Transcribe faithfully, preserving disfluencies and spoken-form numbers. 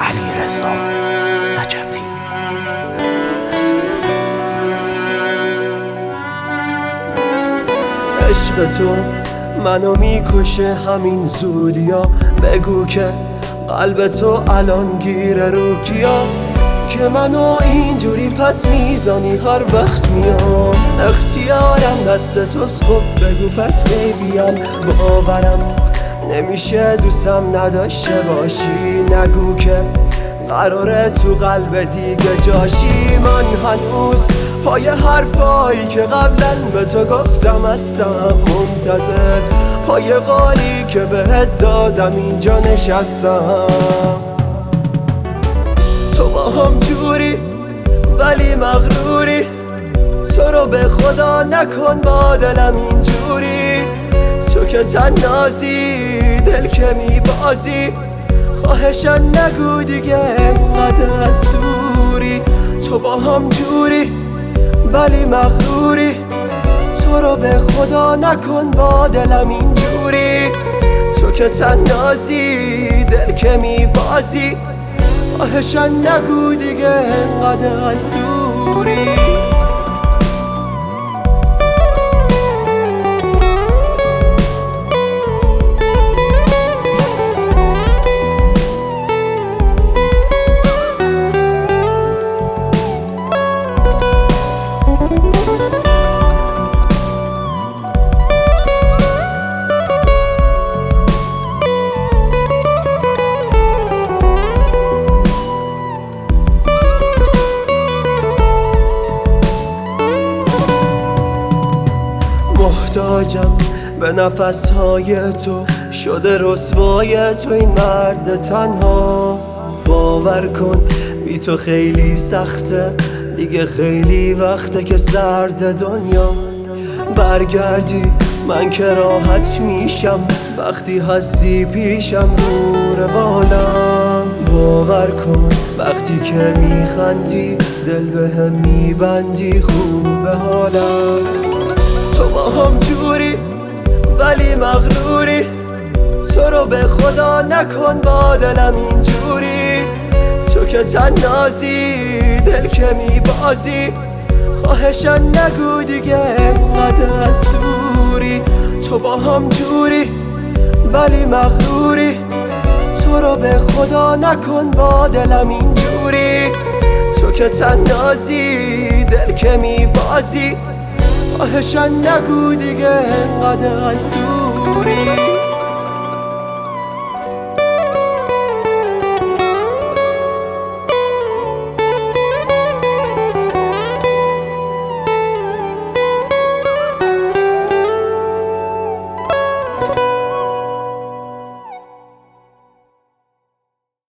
علیرضا نجفی. عشق تو منو میکشه همین زودیا، بگو که قلب تو الان گیره رو کیا، که منو اینجوری پس میزنی هر وقت میام. اختیارم دست توست، خب بگو پس کی بیام. باورم نمیشه دوستم نداشته باشی، نگو که قراره تو قلب دیگه جاشی. من هنوز پای حرفایی که قبلا به تو گفتم هستم منتظر، پای قالی که بهت دادم اینجا نشستم. تو با هم جوری ولی مغروری، تو رو به خدا نکن با دلم اینجوری. تو که تنازی دل که میبازی، خواهشن نگو دیگه انقدر از دوری. تو با هم جوری ولی مغروری، تو رو به خدا نکن با دلم اینجوری. تو که تنازی دل که میبازی، خواهشن نگو دیگه انقدر از دوری. محتاجم به نفسهای تو، شده رسوای تو این مرد تنها. باور کن بی تو خیلی سخته، دیگه خیلی وقته که سرد دنیا. برگردی من که راحت میشم، وقتی هستی پیشم رو روانم. باور کن وقتی که میخندی دل بهم میبندی، خوب حالم. تو با هم جوری ولی مغروری، تو رو به خدا نکن با دلم اینجوری. تو که تنازی دل که میبازی، خواهشن نگو دیگه انقدر از دوری. تو با هم جوری ولی مغروری، تو رو به خدا نکن با دلم اینجوری. تو که تنازی دل که میبازی، خواهشن نگو دیگه انقدر از دوری.